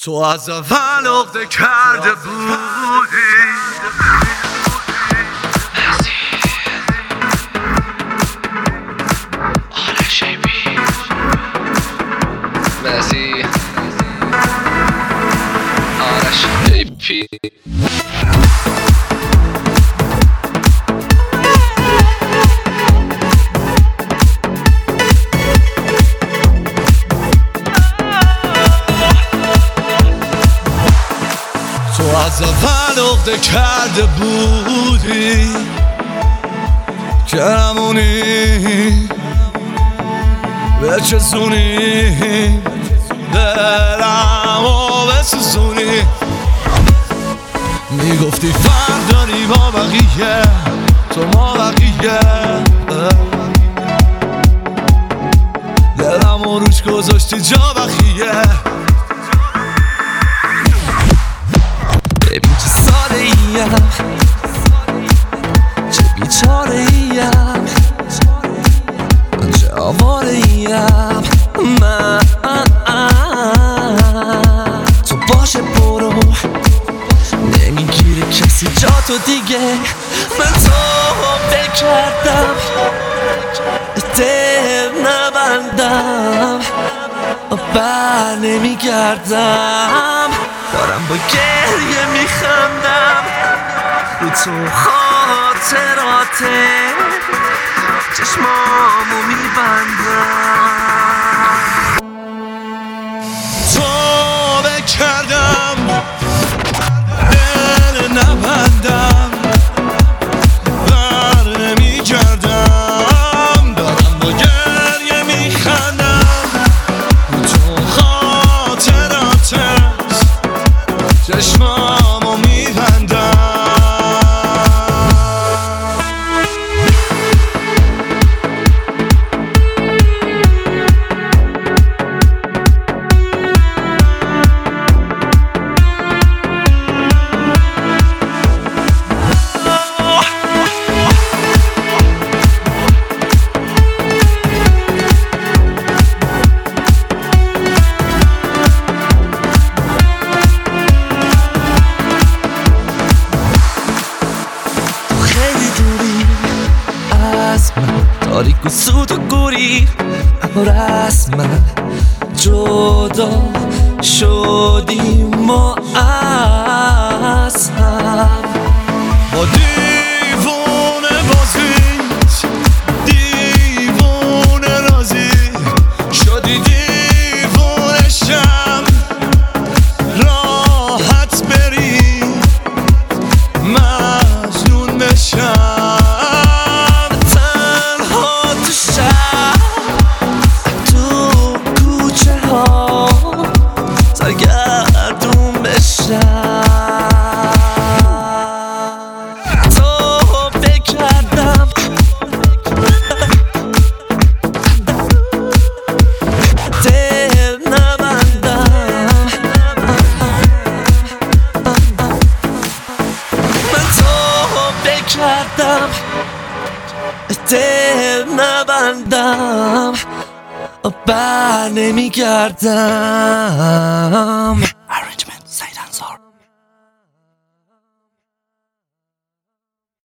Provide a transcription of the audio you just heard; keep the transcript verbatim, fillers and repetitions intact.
تو از اول عقده کرده بودی مزی آرش ایپی تو از اول عقده کرده بودی که همونی بچسونی دلم و بسوزونی میگفتی فرق داری با بقیه تو ما بقیه دلم و روش گذاشتی جا بقیه ببین چه ساده ایم چه بیچاره ایم چه آواره ایم من تو باشه برو نمیگیره کسی جا تو دیگه من تو فکر کردم دل نبندم بر نمیگردم دارم با گریه میخندم رو تو خاطراته چشمامو میبندم تو بکردم دل نبندم بر نمیگردم دارم با گریه میخندم رو تو خاطراته چشمامو میبندم تاریک و سود و گوری رسما جدا شدیم ما از هم با دیوونه بازیت دیوونه رازی شدی دیوونه شم راحت بری مجنون بشم سرگردون بشم تو فکر کردم دل نبندم من تو فکر کردم دل نبندم بر نمیگردم